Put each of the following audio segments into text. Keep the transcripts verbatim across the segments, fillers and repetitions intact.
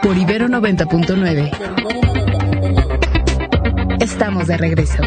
por Ibero noventa punto nueve. Estamos de regreso.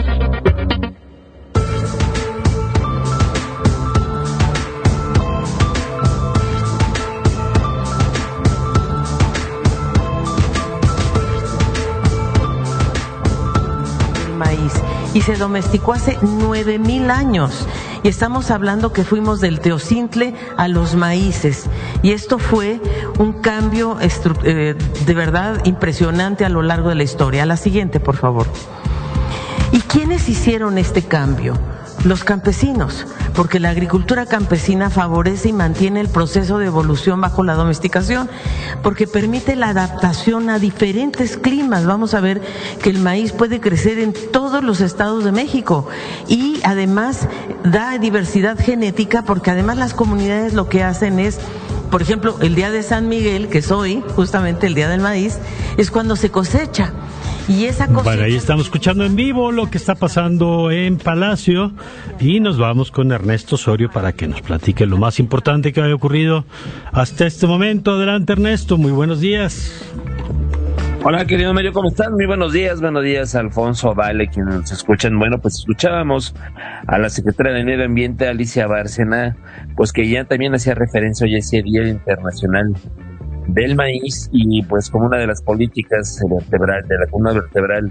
Maíz, y se domesticó hace nueve mil años. Y estamos hablando que fuimos del teocintle a los maíces. Y esto fue un cambio eh, de verdad impresionante a lo largo de la historia. A la siguiente, por favor. ¿Y quiénes hicieron este cambio? Los campesinos, porque la agricultura campesina favorece y mantiene el proceso de evolución bajo la domesticación, porque permite la adaptación a diferentes climas. Vamos a ver que el maíz puede crecer en todos los estados de México y además da diversidad genética, porque además las comunidades lo que hacen es, por ejemplo, el día de San Miguel, que es hoy, justamente el día del maíz, es cuando se cosecha. Y esa cosecha... Bueno, ahí estamos escuchando en vivo lo que está pasando en Palacio y nos vamos con Ernesto Osorio para que nos platique lo más importante que haya ocurrido hasta este momento. Adelante, Ernesto, muy buenos días. Hola, querido Mario, ¿cómo están? Muy buenos días, buenos días, Alfonso, Vale, quienes nos escuchan. Bueno, pues escuchábamos a la secretaria de Medio Ambiente, Alicia Bárcena, pues que ya también hacía referencia hoy a ese Día Internacional del Maíz, y pues como una de las políticas vertebral, de la columna vertebral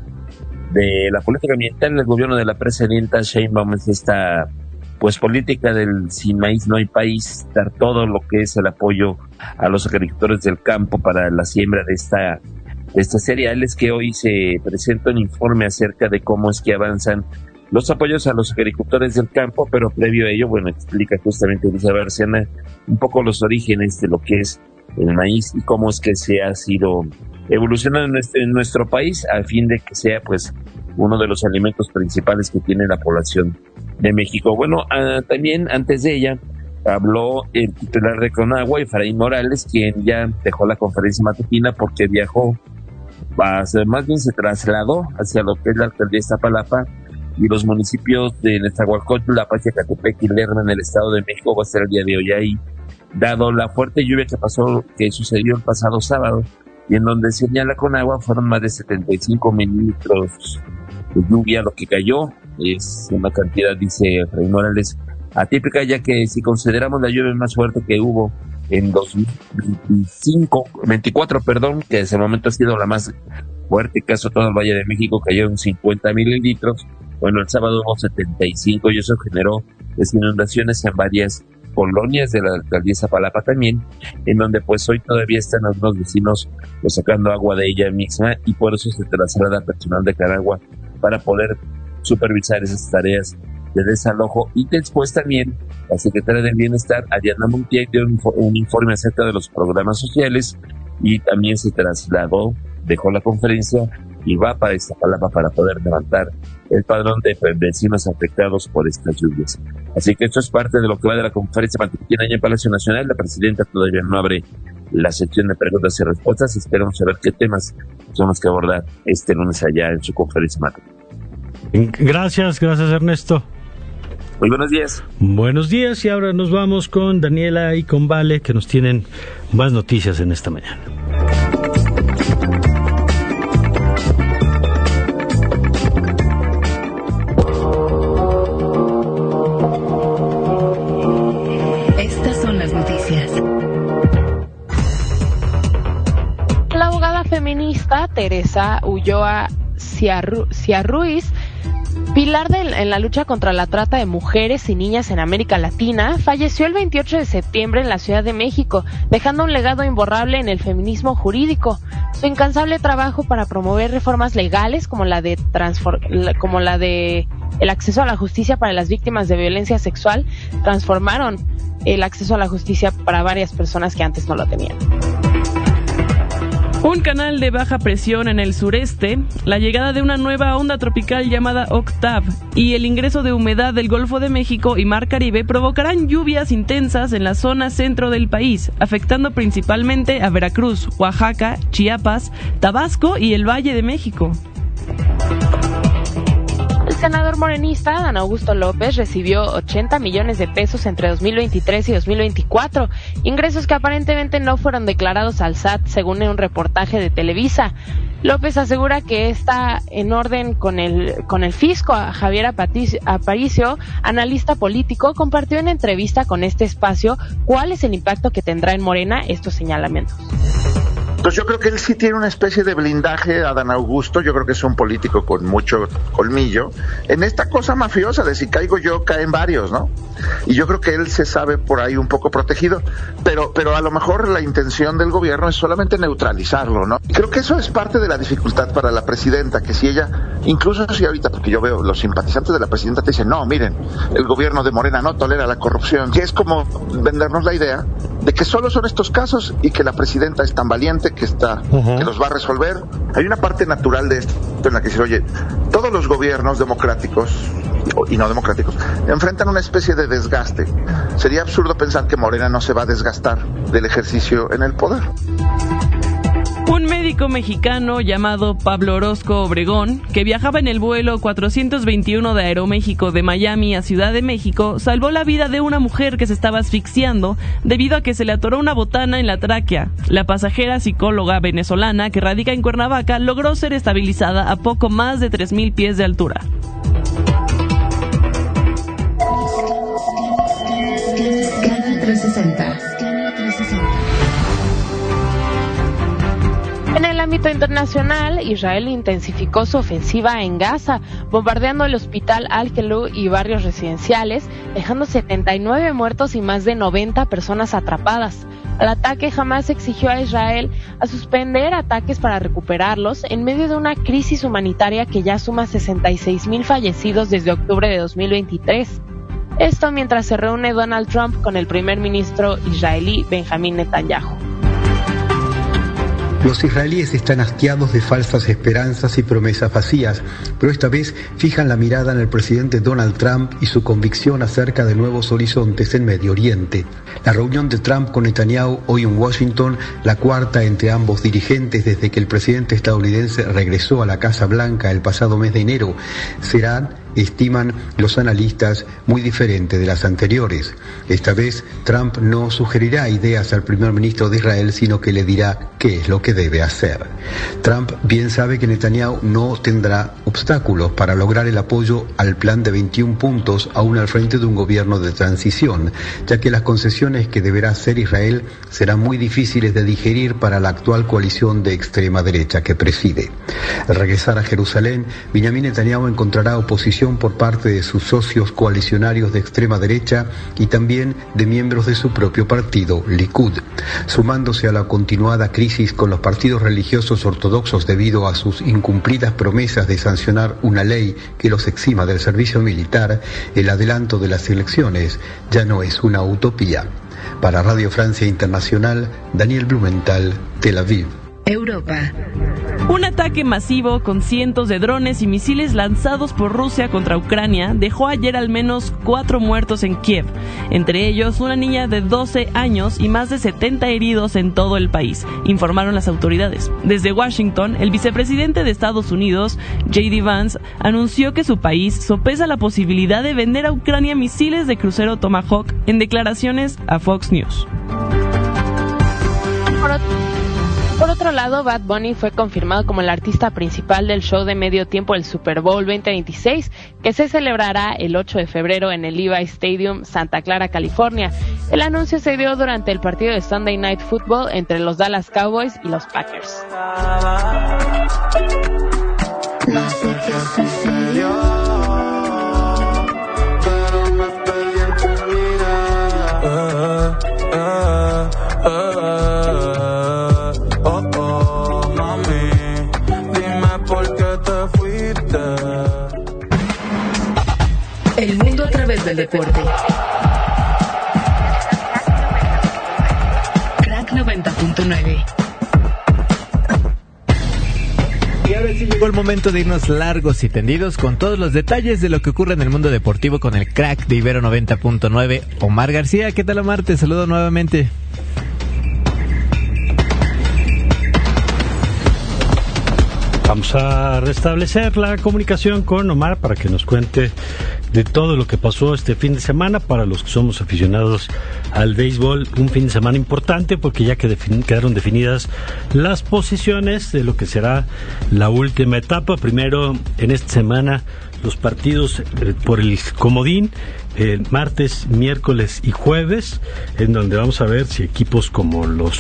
de la política ambiental del gobierno de la presidenta Sheinbaum es esta pues política del sin maíz no hay país, dar todo lo que es el apoyo a los agricultores del campo para la siembra de esta de estas cereales, que hoy se presenta un informe acerca de cómo es que avanzan los apoyos a los agricultores del campo, pero previo a ello, bueno, explica justamente Alicia Bárcena un poco los orígenes de lo que es el maíz y cómo es que se ha sido evolucionando en nuestro, en nuestro país a fin de que sea pues uno de los alimentos principales que tiene la población de México. Bueno, uh, también antes de ella habló el titular de Conagua, Efraín Morales, quien ya dejó la conferencia matutina porque viajó, hacia, más bien se trasladó hacia lo que es la alcaldía de Iztapalapa y los municipios de Nezahualcóyotl, La Paz, Ecatepec y Lerma en el Estado de México. Va a ser el día de hoy ahí, dado la fuerte lluvia que pasó, que sucedió el pasado sábado, y en donde señala Conagua fueron más de setenta y cinco milímetros de lluvia lo que cayó. Es una cantidad, dice Efraín Morales, atípica, ya que si consideramos la lluvia más fuerte que hubo en dos mil veinticinco, veinticuatro, perdón, que desde el momento ha sido la más fuerte, caso todo el Valle de México, cayó en cincuenta mililitros. Bueno, el sábado hubo setenta y cinco y eso generó inundaciones en varias colonias de la alcaldía de Iztapalapa también, en donde pues hoy todavía están algunos vecinos pues sacando agua de ella misma, y por eso se traslada personal de Conagua para poder supervisar esas tareas de desalojo. Y después también la secretaria del Bienestar, Ariana Montiel, dio un, un informe acerca de los programas sociales, y también se trasladó, dejó la conferencia y va para Iztapalapa para poder levantar el padrón de vecinos afectados por estas lluvias. Así que esto es parte de lo que va de la conferencia matutina allá en Palacio Nacional. La presidenta todavía no abre la sección de preguntas y respuestas. Esperamos saber qué temas son los que abordar este lunes allá en su conferencia matutina. Gracias, gracias Ernesto. Muy buenos días. Buenos días, y ahora nos vamos con Daniela y con Vale, que nos tienen más noticias en esta mañana. Estas son las noticias. La abogada feminista Teresa Ulloa Ciarruiz, pilar de, en la lucha contra la trata de mujeres y niñas en América Latina, falleció el veintiocho de septiembre en la Ciudad de México, dejando un legado imborrable en el feminismo jurídico. Su incansable trabajo para promover reformas legales como la de transfor- como la de el acceso a la justicia para las víctimas de violencia sexual transformaron el acceso a la justicia para varias personas que antes no lo tenían. Un canal de baja presión en el sureste, la llegada de una nueva onda tropical llamada Octav y el ingreso de humedad del Golfo de México y Mar Caribe provocarán lluvias intensas en la zona centro del país, afectando principalmente a Veracruz, Oaxaca, Chiapas, Tabasco y el Valle de México. Se senador morenista, Dan Augusto López, recibió ochenta millones de pesos entre dos mil veintitrés y dos mil veinticuatro, ingresos que aparentemente no fueron declarados al S A T, según un reportaje de Televisa. López asegura que está en orden con el, con el fisco. Javier Aparicio, analista político, compartió en entrevista con este espacio cuál es el impacto que tendrá en Morena estos señalamientos. Entonces yo creo que él sí tiene una especie de blindaje a Dan Augusto. Yo creo que es un político con mucho colmillo en esta cosa mafiosa de si caigo yo, caen varios, ¿no? Y yo creo que él se sabe por ahí un poco protegido, pero, pero a lo mejor la intención del gobierno es solamente neutralizarlo, ¿no? Y creo que eso es parte de la dificultad para la presidenta, que si ella, incluso si ahorita, porque yo veo los simpatizantes de la presidenta te dicen, no, miren, el gobierno de Morena no tolera la corrupción, que es como vendernos la idea de que solo son estos casos y que la presidenta es tan valiente que está, uh-huh. que los va a resolver. Hay una parte natural de esto en la que dice, oye, todos los gobiernos democráticos y no democráticos enfrentan una especie de desgaste. Sería absurdo pensar que Morena no se va a desgastar del ejercicio en el poder. Un médico mexicano llamado Pablo Orozco Obregón, que viajaba en el vuelo cuatrocientos veintiuno de Aeroméxico de Miami a Ciudad de México, salvó la vida de una mujer que se estaba asfixiando debido a que se le atoró una botana en la tráquea. La pasajera, psicóloga venezolana que radica en Cuernavaca, logró ser estabilizada a poco más de tres mil pies de altura. Canal trescientos sesenta. En el ámbito internacional, Israel intensificó su ofensiva en Gaza, bombardeando el hospital Al-Khelu y barrios residenciales, dejando setenta y nueve muertos y más de noventa personas atrapadas. Al ataque, Hamas exigió a Israel a suspender ataques para recuperarlos en medio de una crisis humanitaria que ya suma sesenta y seis mil fallecidos desde octubre de dos mil veintitrés. Esto mientras se reúne Donald Trump con el primer ministro israelí Benjamín Netanyahu. Los israelíes están hastiados de falsas esperanzas y promesas vacías, pero esta vez fijan la mirada en el presidente Donald Trump y su convicción acerca de nuevos horizontes en Medio Oriente. La reunión de Trump con Netanyahu hoy en Washington, la cuarta entre ambos dirigentes desde que el presidente estadounidense regresó a la Casa Blanca el pasado mes de enero, será, estiman los analistas, muy diferente de las anteriores. Esta vez Trump no sugerirá ideas al primer ministro de Israel, sino que le dirá qué es lo que debe hacer. Trump bien sabe que Netanyahu no tendrá obstáculos para lograr el apoyo al plan de veintiún puntos aún al frente de un gobierno de transición, ya que las concesiones que deberá hacer Israel serán muy difíciles de digerir para la actual coalición de extrema derecha que preside. Al regresar a Jerusalén, Benjamín Netanyahu encontrará oposición por parte de sus socios coalicionarios de extrema derecha y también de miembros de su propio partido, Likud, sumándose a la continuada crisis con los partidos religiosos ortodoxos debido a sus incumplidas promesas de sancionar una ley que los exima del servicio militar. El adelanto de las elecciones ya no es una utopía. Para Radio Francia Internacional, Daniel Blumenthal, Tel Aviv. Europa. Un ataque masivo con cientos de drones y misiles lanzados por Rusia contra Ucrania dejó ayer al menos cuatro muertos en Kiev, entre ellos una niña de doce años y más de setenta heridos en todo el país, informaron las autoridades. Desde Washington, el vicepresidente de Estados Unidos, J D Vance, anunció que su país sopesa la posibilidad de vender a Ucrania misiles de crucero Tomahawk en declaraciones a Fox News. Por otro lado, Bad Bunny fue confirmado como el artista principal del show de medio tiempo del Super Bowl veinte veintiséis, que se celebrará el ocho de febrero en el Levi Stadium, Santa Clara, California. El anuncio se dio durante el partido de Sunday Night Football entre los Dallas Cowboys y los Packers. No sé qué sucedió, pero me perdí en tu mirada. Uh, uh, uh, uh. el mundo a través del deporte. Crack noventa punto nueve. Y ahora sí llegó el momento de irnos largos y tendidos con todos los detalles de lo que ocurre en el mundo deportivo con el crack de Ibero noventa punto nueve, Omar García. ¿Qué tal, Omar? Te saludo nuevamente. vamos a restablecer la comunicación con Omar para que nos cuente de todo lo que pasó este fin de semana para los que somos aficionados al béisbol. Un fin de semana importante porque ya que defin- quedaron definidas las posiciones de lo que será la última etapa. Primero, en esta semana, los partidos eh, por el comodín, eh, martes, miércoles y jueves, en donde vamos a ver si equipos como los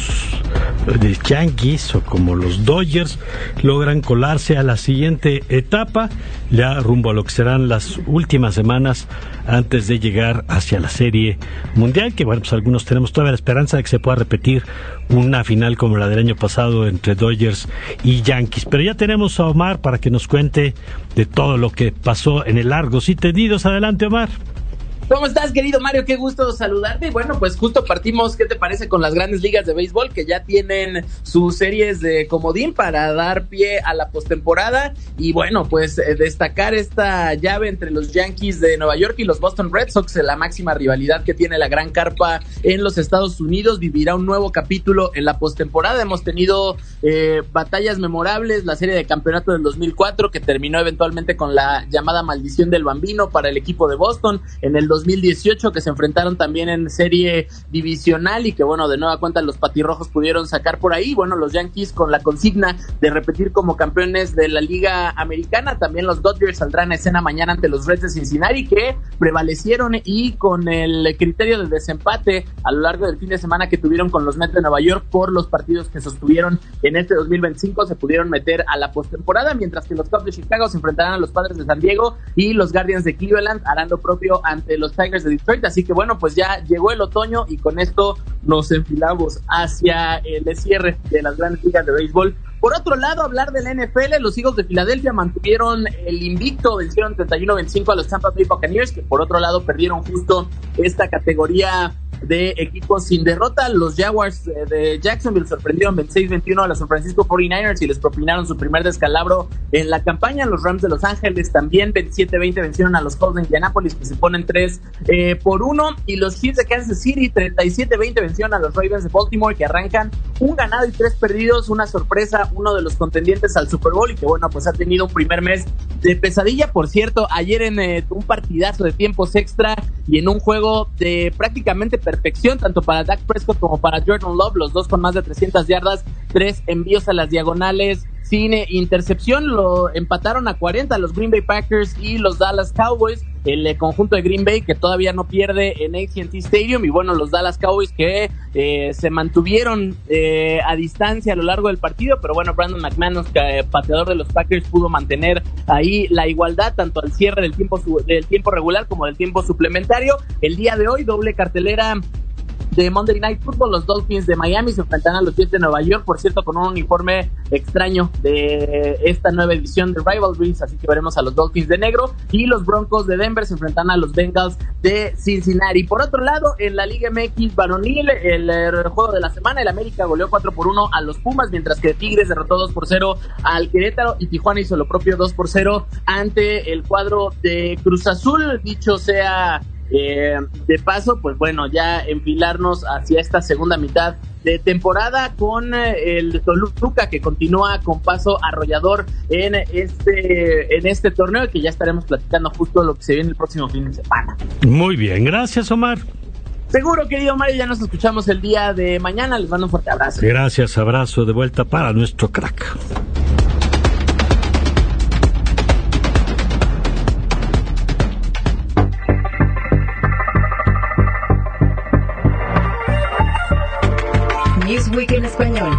de Yankees o como los Dodgers logran colarse a la siguiente etapa, ya rumbo a lo que serán las últimas semanas antes de llegar hacia la Serie Mundial, que bueno, pues algunos tenemos todavía la esperanza de que se pueda repetir una final como la del año pasado entre Dodgers y Yankees. Pero ya tenemos a Omar para que nos cuente de todo lo que pasó en el Largos y Tendidos. Adelante, Omar. ¿Cómo estás, querido Mario? Qué gusto saludarte. Y bueno, pues justo partimos, ¿qué te parece con las grandes ligas de béisbol que ya tienen sus series de comodín para dar pie a la postemporada? Y bueno, pues eh, destacar esta llave entre los Yankees de Nueva York y los Boston Red Sox, la máxima rivalidad que tiene la gran carpa en los Estados Unidos, vivirá un nuevo capítulo en la postemporada. Hemos tenido eh, batallas memorables, la serie de campeonato del dos mil cuatro que terminó eventualmente con la llamada maldición del Bambino para el equipo de Boston, en el dos mil dieciocho que se enfrentaron también en serie divisional y que bueno, de nueva cuenta los patirrojos pudieron sacar por ahí. Bueno, los Yankees con la consigna de repetir como campeones de la Liga Americana. También los Dodgers saldrán a escena mañana ante los Reds de Cincinnati, que prevalecieron y con el criterio de desempate a lo largo del fin de semana que tuvieron con los Mets de Nueva York por los partidos que sostuvieron en este dos mil veinticinco, se pudieron meter a la postemporada, mientras que los Cubs de Chicago se enfrentarán a los Padres de San Diego y los Guardians de Cleveland harán lo propio ante los Tigers de Detroit. Así que bueno, pues ya llegó el otoño y con esto nos enfilamos hacia el cierre de las grandes ligas de béisbol. Por otro lado, hablar del N F L, los Eagles de Filadelfia mantuvieron el invicto, vencieron treinta y uno veinticinco a los Tampa Bay Buccaneers, que por otro lado perdieron justo esta categoría de equipos sin derrota. Los Jaguars de Jacksonville sorprendieron veintiséis veintiuno a los San Francisco cuarenta y nueve ers y les propinaron su primer descalabro en la campaña. Los Rams de Los Ángeles también veintisiete veinte vencieron a los Colts de Indianapolis, que se ponen tres eh, por uno, y los Chiefs de Kansas City treinta y siete veinte vencieron a los Ravens de Baltimore, que arrancan un ganado y tres perdidos, una sorpresa, uno de los contendientes al Super Bowl y que bueno, pues ha tenido un primer mes de pesadilla. Por cierto, ayer en eh, un partidazo de tiempos extra y en un juego de prácticamente perfección, tanto para Dak Prescott como para Jordan Love, los dos con más de trescientas yardas, tres envíos a las diagonales sin intercepción, lo empataron a cuarenta los Green Bay Packers y los Dallas Cowboys, el eh, conjunto de Green Bay que todavía no pierde en A T and T Stadium, y bueno, los Dallas Cowboys que eh, se mantuvieron eh, a distancia a lo largo del partido, pero bueno, Brandon McManus, que, eh, pateador de los Packers, pudo mantener ahí la igualdad tanto al cierre del tiempo, su- del tiempo regular como del tiempo suplementario. El día de hoy, doble cartelera de Monday Night Football, los Dolphins de Miami se enfrentarán a los Jets de Nueva York, por cierto, con un uniforme extraño de esta nueva edición de Rivalries, así que veremos a los Dolphins de negro, y los Broncos de Denver se enfrentarán a los Bengals de Cincinnati. Por otro lado, en la Liga M X varonil, el, el juego de la semana, el América goleó cuatro por uno a los Pumas, mientras que Tigres derrotó dos por cero al Querétaro y Tijuana hizo lo propio dos por cero ante el cuadro de Cruz Azul. Dicho sea Eh, de paso, pues bueno, ya enfilarnos hacia esta segunda mitad de temporada con eh, el Toluca, que continúa con paso arrollador en este en este torneo, y que ya estaremos platicando justo lo que se viene el próximo fin de semana. Muy bien, gracias, Omar. Seguro, querido Mario, ya nos escuchamos el día de mañana. Les mando un fuerte abrazo. Gracias, abrazo de vuelta para nuestro crack. Newsweek en español.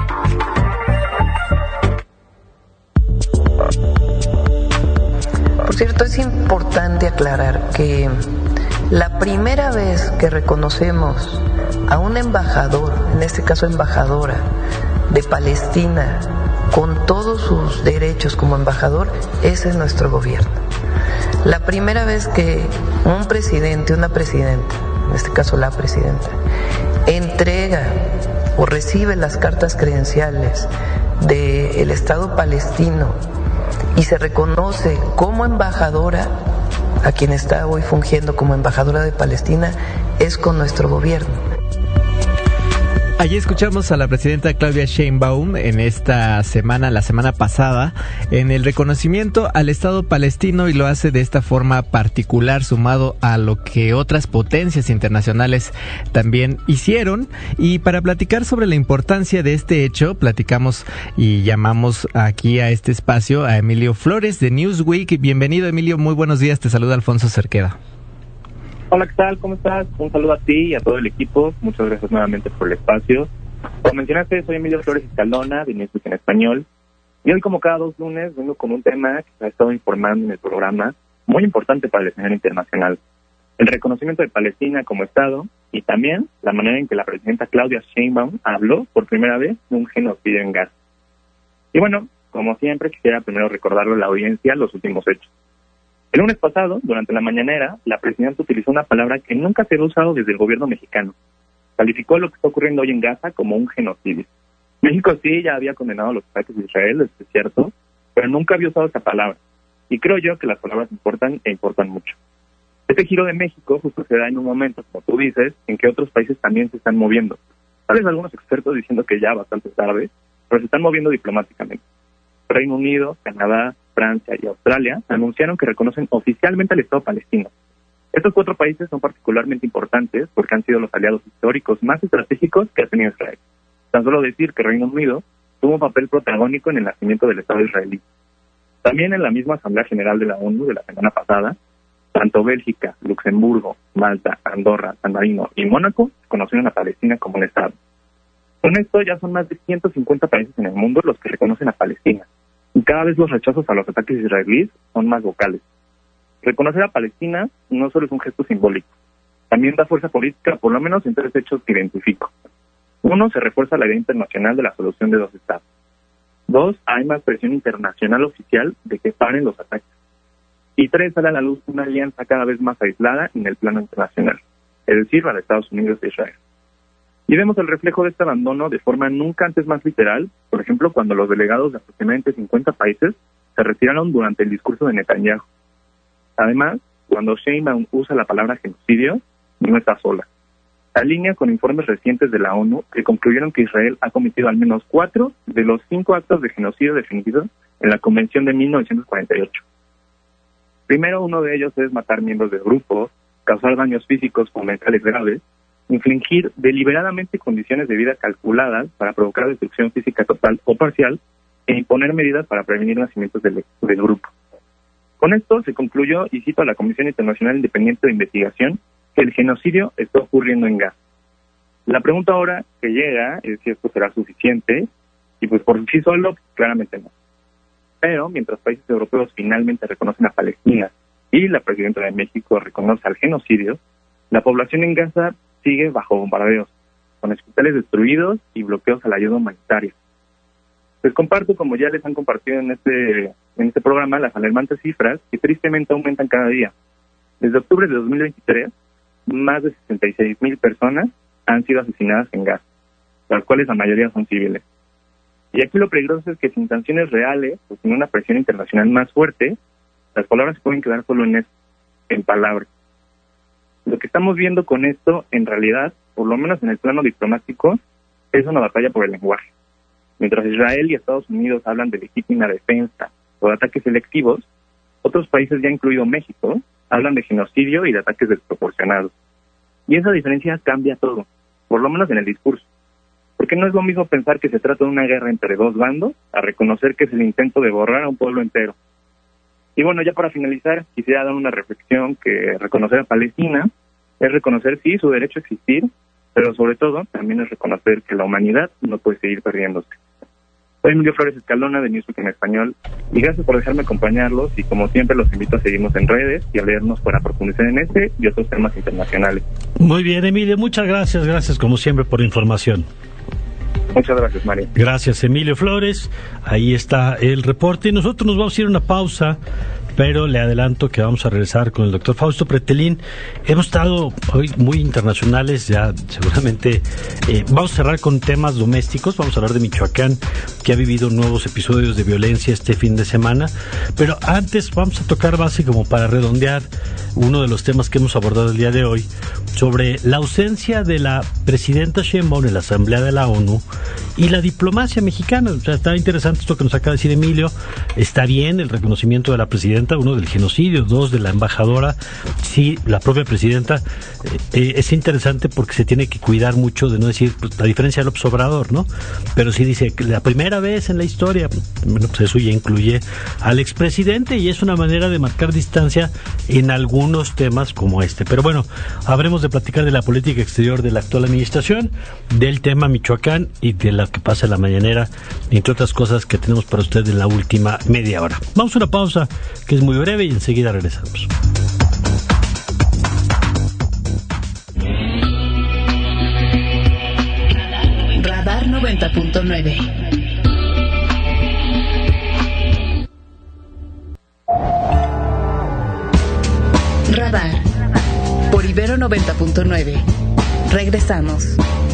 Por cierto, es importante aclarar que la primera vez que reconocemos a un embajador, en este caso embajadora, de Palestina, con todos sus derechos como embajador, ese es nuestro gobierno. La primera vez que un presidente, una presidenta, en este caso la presidenta, entrega o recibe las cartas credenciales del Estado palestino y se reconoce como embajadora a quien está hoy fungiendo como embajadora de Palestina, es con nuestro gobierno. Allí escuchamos a la presidenta Claudia Sheinbaum en esta semana, la semana pasada, en el reconocimiento al Estado palestino, y lo hace de esta forma particular, sumado a lo que otras potencias internacionales también hicieron. Y para platicar sobre la importancia de este hecho, platicamos y llamamos aquí a este espacio a Emilio Flores de Newsweek. Bienvenido, Emilio, muy buenos días, te saluda Alfonso Cerqueda. Hola, ¿qué tal? ¿Cómo estás? Un saludo a ti y a todo el equipo. Muchas gracias nuevamente por el espacio. Como mencionaste, soy Emilio Flores Escalona, de Newsweek en español. Y hoy, como cada dos lunes, vengo con un tema que se ha estado informando en el programa, muy importante para el escenario internacional. El reconocimiento de Palestina como Estado y también la manera en que la presidenta Claudia Sheinbaum habló por primera vez de un genocidio en Gaza. Y bueno, como siempre, quisiera primero recordarle a la audiencia los últimos hechos. El lunes pasado, durante la mañanera, la presidenta utilizó una palabra que nunca se había usado desde el gobierno mexicano. Calificó lo que está ocurriendo hoy en Gaza como un genocidio. México sí ya había condenado los ataques de Israel, es cierto, pero nunca había usado esa palabra. Y creo yo que las palabras importan e importan mucho. Este giro de México justo se da en un momento, como tú dices, en que otros países también se están moviendo. Tal vez algunos expertos diciendo que ya bastante tarde, pero se están moviendo diplomáticamente. Reino Unido, Canadá, Francia y Australia anunciaron que reconocen oficialmente al Estado palestino. Estos cuatro países son particularmente importantes porque han sido los aliados históricos más estratégicos que ha tenido Israel. Tan solo decir que Reino Unido tuvo un papel protagónico en el nacimiento del Estado israelí. También en la misma Asamblea General de la ONU de la semana pasada, tanto Bélgica, Luxemburgo, Malta, Andorra, San Marino y Mónaco conocieron a Palestina como un Estado. Con esto ya son más de ciento cincuenta países en el mundo los que reconocen a Palestina. Y cada vez los rechazos a los ataques israelíes son más vocales. Reconocer a Palestina no solo es un gesto simbólico, también da fuerza política, por lo menos en tres hechos que identifico. Uno, se refuerza la idea internacional de la solución de dos estados. Dos, hay más presión internacional oficial de que paren los ataques. Y tres, sale a la luz una alianza cada vez más aislada en el plano internacional, es decir, la de Estados Unidos e Israel. Y vemos el reflejo de este abandono de forma nunca antes más literal, por ejemplo, cuando los delegados de aproximadamente cincuenta países se retiraron durante el discurso de Netanyahu. Además, cuando Sheinbaum usa la palabra genocidio, no está sola. Alinea con informes recientes de la ONU que concluyeron que Israel ha cometido al menos cuatro de los cinco actos de genocidio definidos en la Convención de mil novecientos cuarenta y ocho. Primero, uno de ellos es matar miembros del grupo, causar daños físicos o mentales graves, infligir deliberadamente condiciones de vida calculadas para provocar destrucción física total o parcial e imponer medidas para prevenir nacimientos del, del grupo. Con esto se concluyó, y cito a la Comisión Internacional Independiente de Investigación, que el genocidio está ocurriendo en Gaza. La pregunta ahora que llega es si esto será suficiente, y pues por sí solo, claramente no. Pero mientras países europeos finalmente reconocen a Palestina y la presidenta de México reconoce al genocidio, la población en Gaza sigue bajo bombardeos, con hospitales destruidos y bloqueos a la ayuda humanitaria. Les comparto, como ya les han compartido en este, en este programa, las alarmantes cifras que tristemente aumentan cada día. Desde octubre de dos mil veintitrés, más de sesenta y seis mil personas han sido asesinadas en Gaza, las cuales la mayoría son civiles. Y aquí lo peligroso es que sin sanciones reales o sin una presión internacional más fuerte, las palabras se pueden quedar solo en eso, en palabras. Lo que estamos viendo con esto, en realidad, por lo menos en el plano diplomático, es una batalla por el lenguaje. Mientras Israel y Estados Unidos hablan de legítima defensa o de ataques selectivos, otros países, ya incluido México, hablan de genocidio y de ataques desproporcionados. Y esa diferencia cambia todo, por lo menos en el discurso. Porque no es lo mismo pensar que se trata de una guerra entre dos bandos a reconocer que es el intento de borrar a un pueblo entero. Y bueno, ya para finalizar, quisiera dar una reflexión que reconocer a Palestina es reconocer, sí, su derecho a existir, pero sobre todo también es reconocer que la humanidad no puede seguir perdiéndose. Soy Emilio Flores Escalona de Newsweek en español y gracias por dejarme acompañarlos, y como siempre los invito a seguirnos en redes y a leernos para profundizar en este y otros temas internacionales. Muy bien, Emilio, muchas gracias, gracias como siempre por la información. Muchas gracias, Mario. Gracias, Emilio Flores. Ahí está el reporte. Y nosotros nos vamos a ir a una pausa, pero le adelanto que vamos a regresar con el doctor Fausto Pretelín. Hemos estado hoy muy internacionales, ya seguramente eh, vamos a cerrar con temas domésticos. Vamos a hablar de Michoacán, que ha vivido nuevos episodios de violencia este fin de semana. Pero antes vamos a tocar base como para redondear uno de los temas que hemos abordado el día de hoy, sobre la ausencia de la presidenta Sheinbaum en la Asamblea de la ONU y la diplomacia mexicana. O sea, está interesante esto que nos acaba de decir Emilio. Está bien el reconocimiento de la presidenta, uno, del genocidio, dos, de la embajadora, sí, la propia presidenta. Eh, eh, es interesante porque se tiene que cuidar mucho de no decir, pues, la diferencia del López Obrador, ¿no? Pero sí dice que la primera vez en la historia, bueno, pues eso ya incluye al expresidente y es una manera de marcar distancia en algunos temas como este. Pero bueno, habremos de platicar de la política exterior de la actual administración, del tema Michoacán y de lo que pasa en la mañanera, entre otras cosas que tenemos para usted en la última media hora. Vamos a una pausa que es muy breve y enseguida regresamos. Radar noventa punto nueve. Radar por Ibero noventa punto nueve. Regresamos.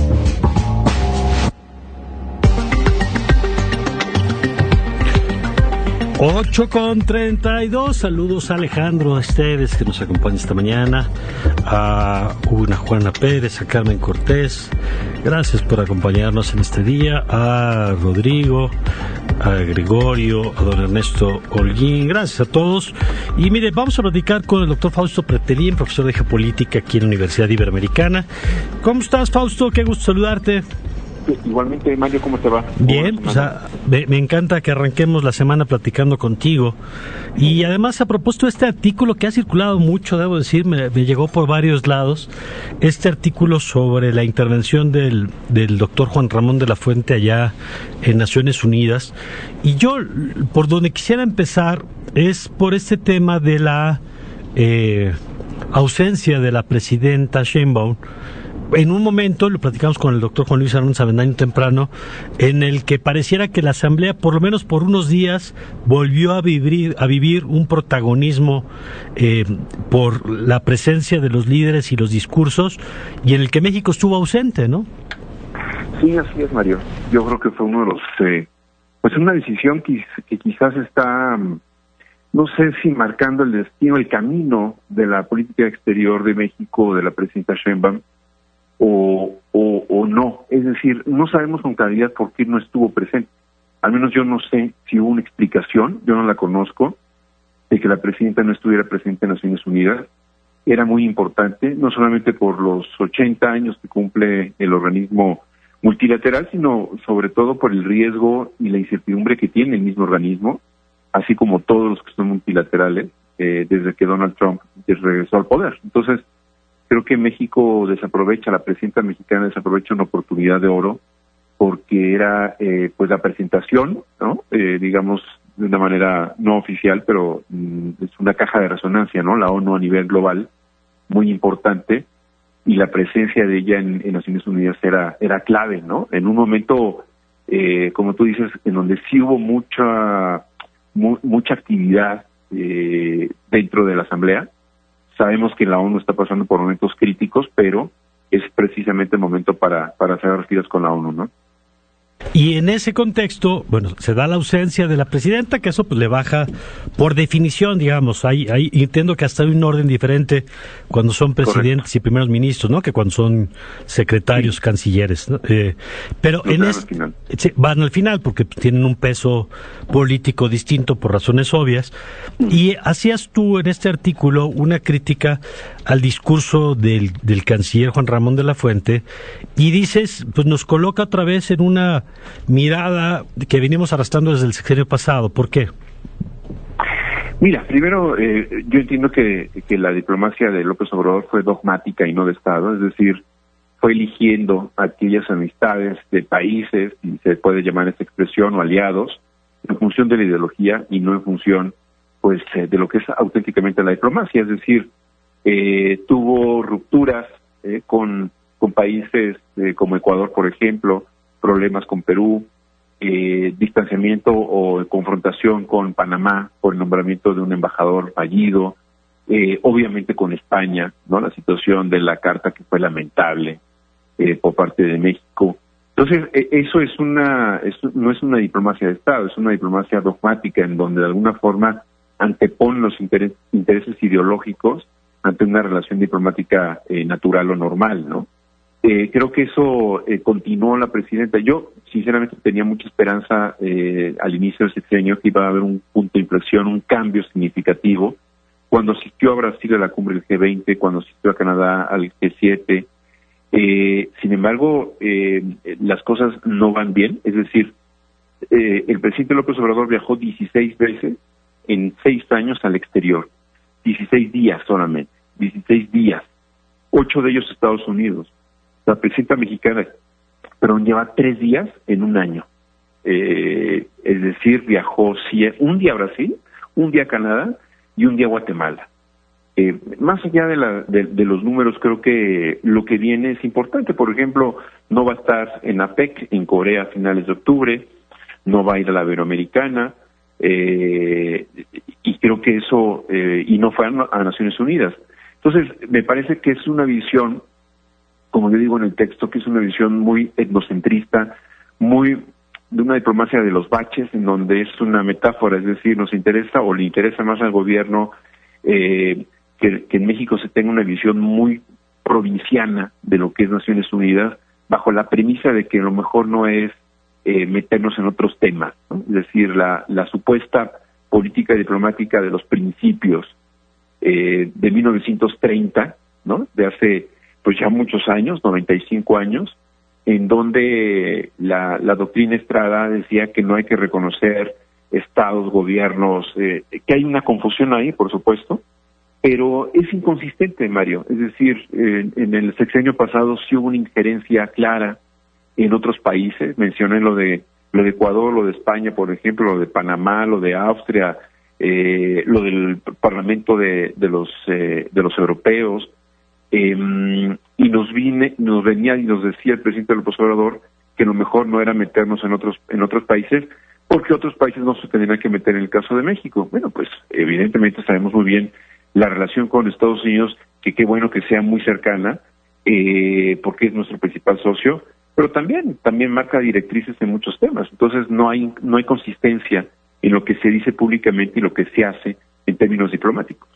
ocho con treinta y dos. Saludos a Alejandro Esteves, que nos acompaña esta mañana, a una Juana Pérez, a Carmen Cortés. Gracias por acompañarnos en este día. A Rodrigo, a Gregorio, a don Ernesto Holguín. Gracias a todos. Y mire, vamos a platicar con el doctor Fausto Pretelín, profesor de Geopolítica aquí en la Universidad Iberoamericana. ¿Cómo estás, Fausto? Qué gusto saludarte. Igualmente, Mario, ¿cómo te va? Bien, pues a, me, me encanta que arranquemos la semana platicando contigo. Y además, a propósito de este artículo que ha circulado mucho, debo decir, me, me llegó por varios lados, este artículo sobre la intervención del, del doctor Juan Ramón de la Fuente allá en Naciones Unidas. Y yo, por donde quisiera empezar, es por este tema de la eh, ausencia de la presidenta Sheinbaum. En un momento, lo platicamos con el doctor Juan Luis Aarón Avendaño temprano, en el que pareciera que la Asamblea, por lo menos por unos días, volvió a vivir, a vivir un protagonismo eh, por la presencia de los líderes y los discursos, y en el que México estuvo ausente, ¿no? Sí, así es, Mario. Yo creo que fue uno de los... Eh, pues una decisión que, que quizás está, no sé si marcando el destino, el camino de la política exterior de México, de la presidenta Sheinbaum, O, o, o no, es decir, no sabemos con claridad por qué no estuvo presente. Al menos yo no sé si hubo una explicación, yo no la conozco, de que la presidenta no estuviera presente en Naciones Unidas. Era muy importante, no solamente por los ochenta años que cumple el organismo multilateral, sino sobre todo por el riesgo y la incertidumbre que tiene el mismo organismo, así como todos los que son multilaterales, eh, desde que Donald Trump regresó al poder. Entonces, creo que México desaprovecha, la presidenta mexicana desaprovecha una oportunidad de oro porque era eh, pues la presentación, ¿no? Eh, digamos de una manera no oficial, pero mm, es una caja de resonancia, ¿no? La ONU a nivel global, muy importante, y la presencia de ella en, en Naciones Unidas era era clave, ¿no? En un momento, eh, como tú dices, en donde sí hubo mucha mu mucha actividad eh, dentro de la Asamblea. Sabemos que la ONU está pasando por momentos críticos, pero es precisamente el momento para, para cerrar filas con la ONU, ¿no? Y en ese contexto, bueno, se da la ausencia de la presidenta, que eso pues le baja por definición, digamos. Hay, hay, entiendo que hasta hay un orden diferente cuando son presidentes Correcto. Y primeros ministros, ¿no? Que cuando son secretarios, sí. cancilleres, ¿no? Eh, pero no, en este sí, van al final porque tienen un peso político distinto por razones obvias. Mm. Y hacías tú en este artículo una crítica al discurso del, del canciller Juan Ramón de la Fuente y dices, pues nos coloca otra vez en una mirada que venimos arrastrando desde el sexenio pasado. ¿Por qué? Mira, primero, eh, yo entiendo que, que la diplomacia de López Obrador fue dogmática y no de Estado, es decir, fue eligiendo aquellas amistades de países, y se puede llamar esta expresión, o aliados, en función de la ideología y no en función pues eh, de lo que es auténticamente la diplomacia, es decir, eh, tuvo rupturas eh, con, con países eh, como Ecuador, por ejemplo, problemas con Perú, eh, distanciamiento o confrontación con Panamá por el nombramiento de un embajador fallido, eh, obviamente con España, ¿no? La situación de la carta que fue lamentable eh, por parte de México. Entonces, eh, eso es una, eso no es una diplomacia de Estado, es una diplomacia dogmática en donde de alguna forma antepone los interes, intereses ideológicos ante una relación diplomática eh, natural o normal, ¿no? Eh, creo que eso eh, continuó la presidenta. Yo, sinceramente, tenía mucha esperanza eh, al inicio del sexenio que iba a haber un punto de inflexión, un cambio significativo. Cuando asistió a Brasil a la cumbre del G veinte, cuando asistió a Canadá al G siete. Eh, sin embargo, eh, las cosas no van bien. Es decir, eh, el presidente López Obrador viajó dieciséis veces en seis años al exterior. dieciséis días solamente. dieciséis días. Ocho de ellos a Estados Unidos. La presidenta mexicana, pero lleva tres días en un año. Eh, es decir, viajó cien, un día a Brasil, un día a Canadá y un día a Guatemala. Eh, más allá de, la, de, de los números, creo que lo que viene es importante. Por ejemplo, no va a estar en APEC, en Corea, a finales de octubre, no va a ir a la Iberoamericana, eh, y creo que eso, eh, y no fue a, a Naciones Unidas. Entonces, me parece que es una visión, como yo digo en el texto, que es una visión muy etnocentrista, muy de una diplomacia de los baches, en donde es una metáfora, es decir, nos interesa o le interesa más al gobierno eh, que, que en México se tenga una visión muy provinciana de lo que es Naciones Unidas, bajo la premisa de que a lo mejor no es eh, meternos en otros temas, ¿no? Es decir, la, la supuesta política diplomática de los principios eh, de mil novecientos treinta, ¿no? De hace pues ya muchos años, noventa y cinco años, en donde la, la doctrina Estrada decía que no hay que reconocer estados, gobiernos, eh, que hay una confusión ahí, por supuesto, pero es inconsistente, Mario. Es decir, eh, en el sexenio pasado sí hubo una injerencia clara en otros países. Mencioné lo de lo de Ecuador, lo de España, por ejemplo, lo de Panamá, lo de Austria, eh, lo del Parlamento de, de los eh, de los europeos. Eh, y nos vine, nos venía y nos decía el presidente López Obrador que lo mejor no era meternos en otros en otros países, porque otros países no se tendrían que meter en el caso de México. Bueno, pues evidentemente sabemos muy bien la relación con Estados Unidos, que qué bueno que sea muy cercana, eh, porque es nuestro principal socio, pero también también marca directrices en muchos temas. Entonces no hay no hay consistencia en lo que se dice públicamente y lo que se hace en términos diplomáticos.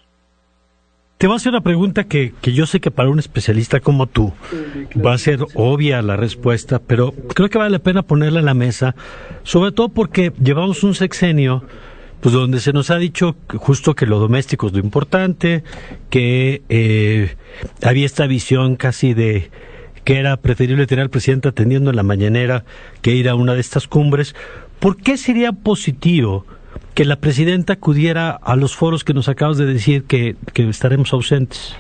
Te voy a hacer una pregunta que, que yo sé que para un especialista como tú va a ser obvia la respuesta, pero creo que vale la pena ponerla en la mesa, sobre todo porque llevamos un sexenio pues donde se nos ha dicho justo que lo doméstico es lo importante, que eh, había esta visión casi de que era preferible tener al presidente atendiendo en la mañanera que ir a una de estas cumbres. ¿Por qué sería positivo que la presidenta acudiera a los foros que nos acabas de decir que, que estaremos ausentes?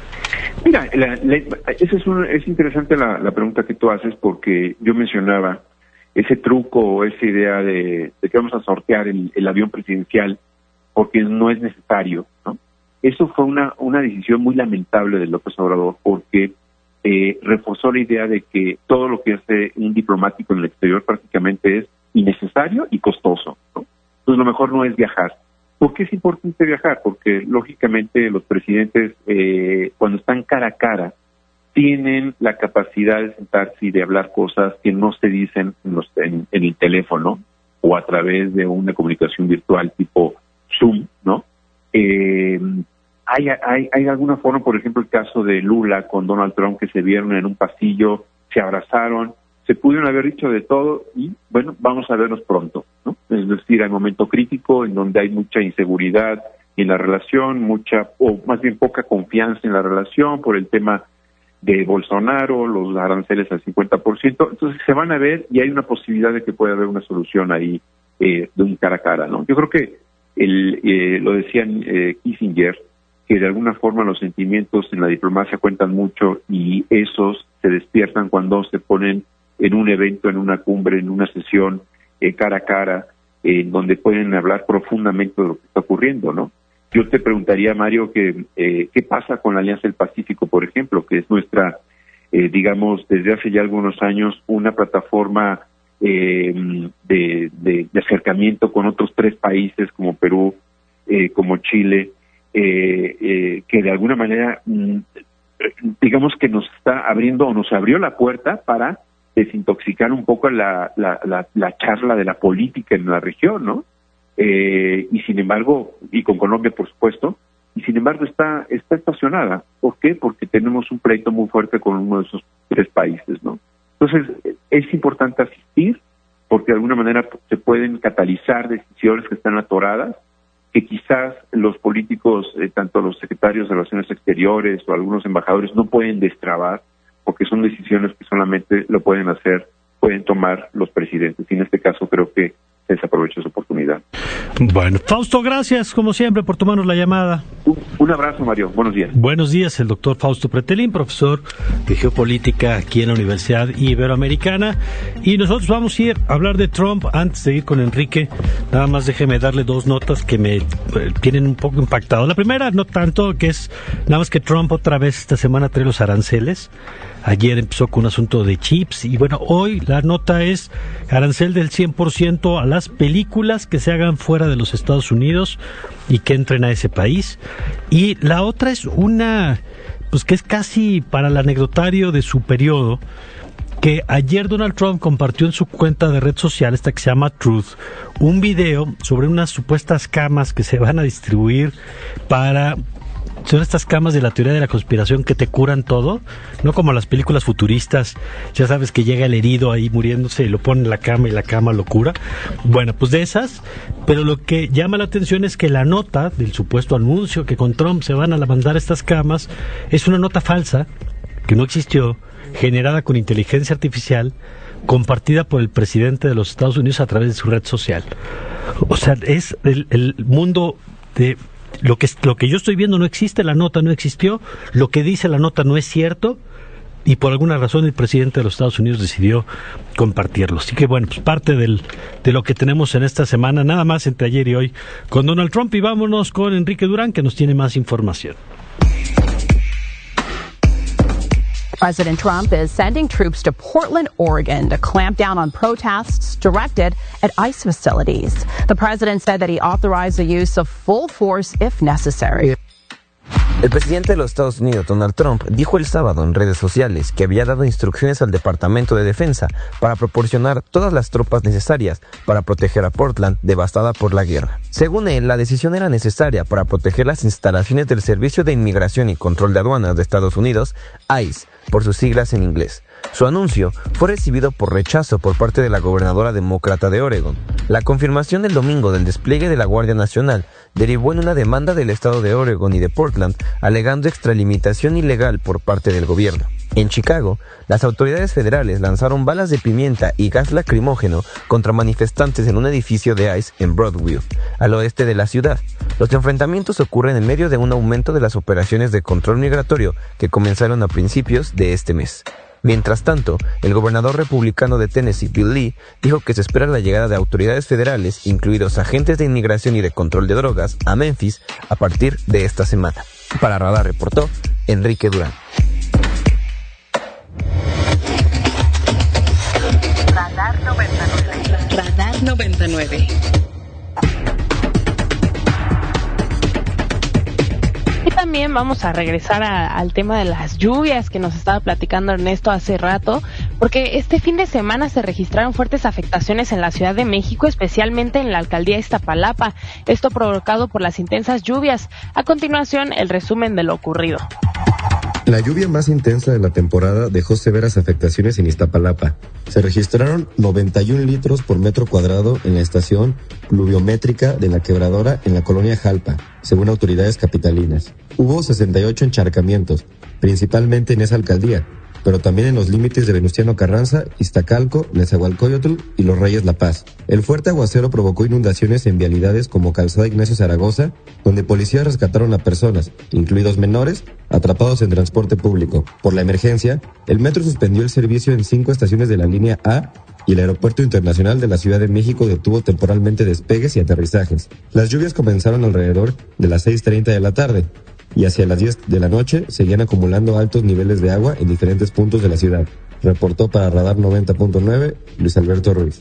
Mira, la, la, esa es, un, es interesante la, la pregunta que tú haces, porque yo mencionaba ese truco o esa idea de, de que vamos a sortear el, el avión presidencial porque no es necesario, ¿no? Eso fue una, una decisión muy lamentable de López Obrador, porque eh, reforzó la idea de que todo lo que hace un diplomático en el exterior prácticamente es innecesario y costoso, ¿no? Entonces lo mejor no es viajar. ¿Por qué es importante viajar? Porque lógicamente los presidentes eh, cuando están cara a cara tienen la capacidad de sentarse y de hablar cosas que no se dicen en, los, en, en el teléfono o a través de una comunicación virtual tipo Zoom, ¿no? Eh, hay, hay, hay alguna forma, por ejemplo, el caso de Lula con Donald Trump, que se vieron en un pasillo, se abrazaron, se pudieron haber dicho de todo y, bueno, vamos a vernos pronto, ¿no? Es decir, hay un momento crítico en donde hay mucha inseguridad en la relación, mucha, o más bien poca confianza en la relación por el tema de Bolsonaro, los aranceles al cincuenta por ciento, entonces se van a ver y hay una posibilidad de que pueda haber una solución ahí eh, de un cara a cara, ¿no? Yo creo que el, eh, lo decían eh, Kissinger, que de alguna forma los sentimientos en la diplomacia cuentan mucho y esos se despiertan cuando se ponen en un evento, en una cumbre, en una sesión eh, cara a cara, eh, en donde pueden hablar profundamente de lo que está ocurriendo, ¿no? Yo te preguntaría, Mario, que eh, qué pasa con la Alianza del Pacífico, por ejemplo, que es nuestra, eh, digamos, desde hace ya algunos años, una plataforma eh, de, de, de acercamiento con otros tres países como Perú, eh, como Chile, eh, eh, que de alguna manera, mm, digamos que nos está abriendo o nos abrió la puerta para desintoxicar un poco la, la, la, la charla de la política en la región, ¿no? Eh, y sin embargo, y con Colombia, por supuesto, y sin embargo está está estacionada. ¿Por qué? Porque tenemos un pleito muy fuerte con uno de esos tres países, ¿no? Entonces, es importante asistir, porque de alguna manera se pueden catalizar decisiones que están atoradas, que quizás los políticos, eh, tanto los secretarios de Relaciones Exteriores o algunos embajadores, no pueden destrabar, porque son decisiones que solamente lo pueden hacer, pueden tomar los presidentes. Y en este caso creo que se desaprovecha esa oportunidad. Bueno, Fausto, gracias como siempre por tomarnos la llamada. Un, un abrazo, Mario. Buenos días. Buenos días, el doctor Fausto Pretelín, profesor de geopolítica aquí en la Universidad Iberoamericana. Y nosotros vamos a ir a hablar de Trump. Antes de ir con Enrique, nada más déjeme darle dos notas que me eh, tienen un poco impactado. La primera, no tanto, que es nada más que Trump otra vez esta semana trae los aranceles. Ayer empezó con un asunto de chips y bueno, hoy la nota es arancel del cien por ciento a las películas que se hagan fuera de los Estados Unidos y que entren a ese país. Y la otra es una, pues que es casi para el anecdotario de su periodo, que ayer Donald Trump compartió en su cuenta de red social, esta que se llama Truth, un video sobre unas supuestas camas que se van a distribuir para... Son estas camas de la teoría de la conspiración que te curan todo, no como las películas futuristas, ya sabes que llega el herido ahí muriéndose y lo pone en la cama y la cama lo cura. Bueno, pues de esas, pero lo que llama la atención es que la nota del supuesto anuncio que con Trump se van a mandar estas camas es una nota falsa, que no existió, generada con inteligencia artificial, compartida por el presidente de los Estados Unidos a través de su red social. O sea, es el, el mundo de... Lo que, lo que yo estoy viendo no existe, la nota no existió, lo que dice la nota no es cierto y por alguna razón el presidente de los Estados Unidos decidió compartirlo. Así que bueno, pues parte del, de lo que tenemos en esta semana, nada más entre ayer y hoy con Donald Trump, y vámonos con Enrique Durán que nos tiene más información. President Trump is sending troops to Portland, Oregon to clamp down on protests directed at ICE facilities. The president said that he authorized the use of full force if necessary. El presidente de los Estados Unidos, Donald Trump, dijo el sábado en redes sociales que había dado instrucciones al Departamento de Defensa para proporcionar todas las tropas necesarias para proteger a Portland, devastada por la guerra. Según él, la decisión era necesaria para proteger las instalaciones del Servicio de Inmigración y Control de Aduanas de Estados Unidos, ICE, por sus siglas en inglés. Su anuncio fue recibido por rechazo por parte de la gobernadora demócrata de Oregon. La confirmación del domingo del despliegue de la Guardia Nacional derivó en una demanda del estado de Oregon y de Portland, alegando extralimitación ilegal por parte del gobierno. En Chicago, las autoridades federales lanzaron balas de pimienta y gas lacrimógeno contra manifestantes en un edificio de ICE en Broadview, al oeste de la ciudad. Los enfrentamientos ocurren en medio de un aumento de las operaciones de control migratorio que comenzaron a principios de este mes. Mientras tanto, el gobernador republicano de Tennessee, Bill Lee, dijo que se espera la llegada de autoridades federales, incluidos agentes de inmigración y de control de drogas, a Memphis a partir de esta semana. Para Radar reportó Enrique Durán. Radar noventa y nueve. Radar noventa y nueve. Y también vamos a regresar a, al tema de las lluvias que nos estaba platicando Ernesto hace rato, porque este fin de semana se registraron fuertes afectaciones en la Ciudad de México, especialmente en la alcaldía Iztapalapa, esto provocado por las intensas lluvias. A continuación, el resumen de lo ocurrido. La lluvia más intensa de la temporada dejó severas afectaciones en Iztapalapa. Se registraron noventa y un litros por metro cuadrado en la estación pluviométrica de la Quebradora en la colonia Jalpa, según autoridades capitalinas. Hubo sesenta y ocho encharcamientos, principalmente en esa alcaldía, pero también en los límites de Venustiano Carranza, Iztacalco, Nezahualcóyotl y Los Reyes La Paz. El fuerte aguacero provocó inundaciones en vialidades como Calzada Ignacio Zaragoza, donde policías rescataron a personas, incluidos menores, atrapados en transporte público. Por la emergencia, el metro suspendió el servicio en cinco estaciones de la línea A y el Aeropuerto Internacional de la Ciudad de México detuvo temporalmente despegues y aterrizajes. Las lluvias comenzaron alrededor de las seis treinta de la tarde y hacia las diez de la noche seguían acumulando altos niveles de agua en diferentes puntos de la ciudad. Reportó para Radar noventa punto nueve Luis Alberto Ruiz.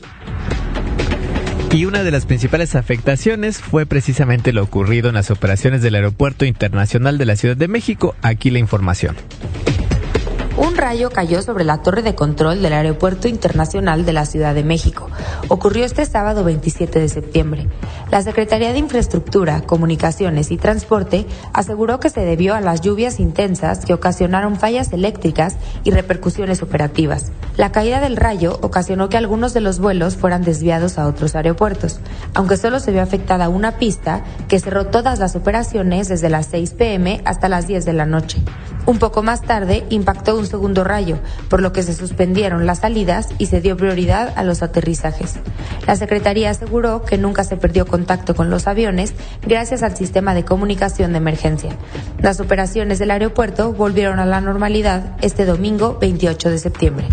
Y una de las principales afectaciones fue precisamente lo ocurrido en las operaciones del Aeropuerto Internacional de la Ciudad de México. Aquí la información. Un rayo cayó sobre la torre de control del Aeropuerto Internacional de la Ciudad de México. Ocurrió este sábado veintisiete de septiembre. La Secretaría de Infraestructura, Comunicaciones y Transporte aseguró que se debió a las lluvias intensas que ocasionaron fallas eléctricas y repercusiones operativas. La caída del rayo ocasionó que algunos de los vuelos fueran desviados a otros aeropuertos, aunque solo se vio afectada una pista que cerró todas las operaciones desde las seis pm hasta las diez de la noche. Un poco más tarde impactó un segundo rayo, por lo que se suspendieron las salidas y se dio prioridad a los aterrizajes. La Secretaría aseguró que nunca se perdió contacto con los aviones gracias al sistema de comunicación de emergencia. Las operaciones del aeropuerto volvieron a la normalidad este domingo veintiocho de septiembre.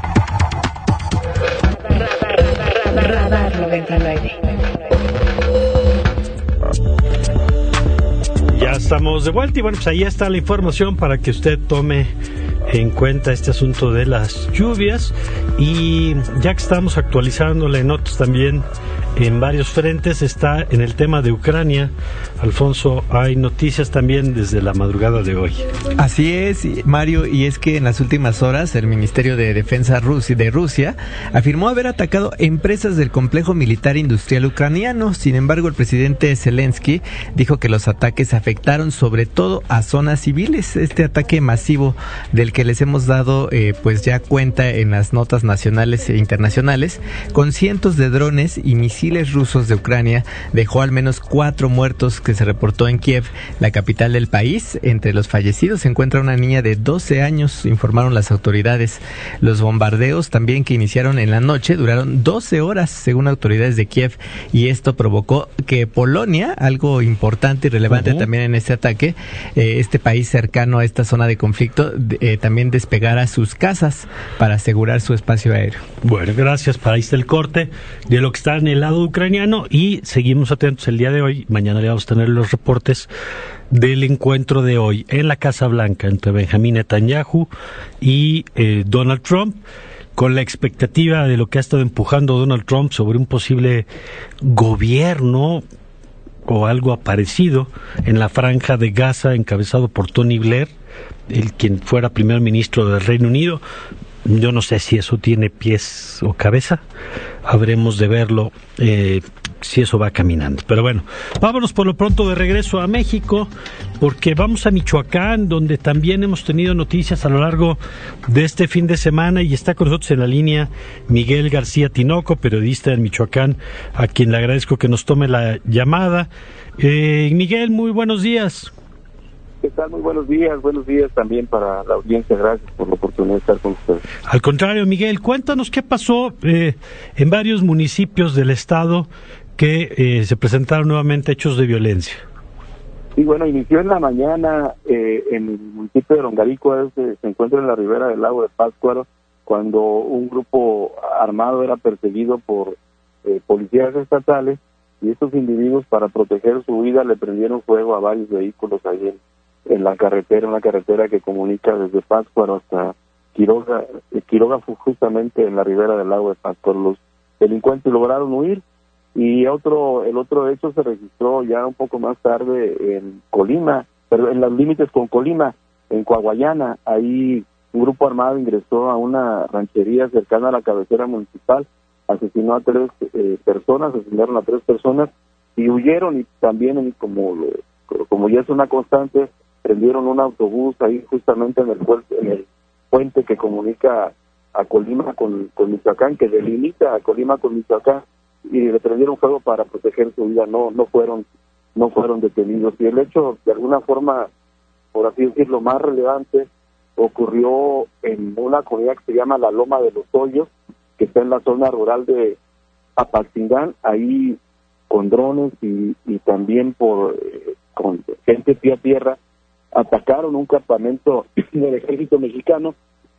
Radar noventa y nueve. Ya estamos de vuelta y bueno, pues ahí está la información para que usted tome en cuenta este asunto de las lluvias. Y ya que estamos actualizándole notas también en varios frentes, está en el tema de Ucrania. Alfonso, hay noticias también desde la madrugada de hoy. Así es, Mario, y es que en las últimas horas el Ministerio de Defensa de Rusia afirmó haber atacado empresas del complejo militar industrial ucraniano. Sin embargo, el presidente Zelensky dijo que los ataques afectaron sobre todo a zonas civiles. Este ataque masivo del que les hemos dado eh, pues ya cuenta en las notas nacionales e internacionales, con cientos de drones y misiles rusos de Ucrania, dejó al menos cuatro muertos que se reportó en Kiev, la capital del país. Entre los fallecidos se encuentra una niña de doce años, informaron las autoridades. Los bombardeos también que iniciaron en la noche duraron doce horas, según autoridades de Kiev, y esto provocó que Polonia, algo importante y relevante uh-huh. también en este ataque, eh, este país cercano a esta zona de conflicto, eh, también despegara sus casas para asegurar su espacio aéreo. Bueno, gracias. Para ahí está el corte de lo que está en el lado ucraniano y seguimos atentos el día de hoy. Mañana le vamos a tener los reportes del encuentro de hoy en la Casa Blanca entre Benjamín Netanyahu y eh, Donald Trump, con la expectativa de lo que ha estado empujando Donald Trump sobre un posible gobierno o algo parecido en la franja de Gaza, encabezado por Tony Blair, el quien fuera primer ministro del Reino Unido. Yo no sé si eso tiene pies o cabeza, habremos de verlo eh, si eso va caminando. Pero bueno, vámonos por lo pronto de regreso a México, porque vamos a Michoacán, donde también hemos tenido noticias a lo largo de este fin de semana, y está con nosotros en la línea Miguel García Tinoco, periodista en Michoacán, a quien le agradezco que nos tome la llamada. Eh, Miguel, muy buenos días. ¿Qué tal? Muy buenos días, buenos días también para la audiencia, gracias por la oportunidad de estar con ustedes. Al contrario, Miguel, cuéntanos qué pasó eh, en varios municipios del estado que eh, se presentaron nuevamente hechos de violencia. Sí, bueno, inició en la mañana eh, en el municipio de Longarico, es, eh, se encuentra en la ribera del lago de Pátzcuaro, cuando un grupo armado era perseguido por eh, policías estatales, y estos individuos, para proteger su vida, le prendieron fuego a varios vehículos ahí en en la carretera, una carretera que comunica desde Pátzcuaro hasta Quiroga. Quiroga fue justamente en la ribera del lago de Pátzcuaro. Los delincuentes lograron huir, y otro el otro hecho se registró ya un poco más tarde en Colima, pero en los límites con Colima, en Coahuayana. Ahí un grupo armado ingresó a una ranchería cercana a la cabecera municipal, asesinó a tres eh, personas, asesinaron a tres personas y huyeron, y también, como, como ya es una constante, prendieron un autobús ahí justamente en el puente, en el puente que comunica a Colima con, con Michoacán, que delimita a Colima con Michoacán, y le prendieron fuego para proteger su vida. No no fueron no fueron detenidos. Y el hecho, de alguna forma, por así decirlo, más relevante, ocurrió en una comunidad que se llama La Loma de los Hoyos, que está en la zona rural de Apatzingán. Ahí, con drones y, y también por eh, con gente pie a tierra, atacaron un campamento del ejército mexicano.